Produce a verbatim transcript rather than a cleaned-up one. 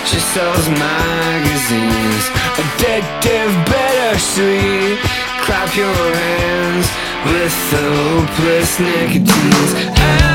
She sells magazines, addictive, bittersweet. Clap your hands with the hopeless nicotines.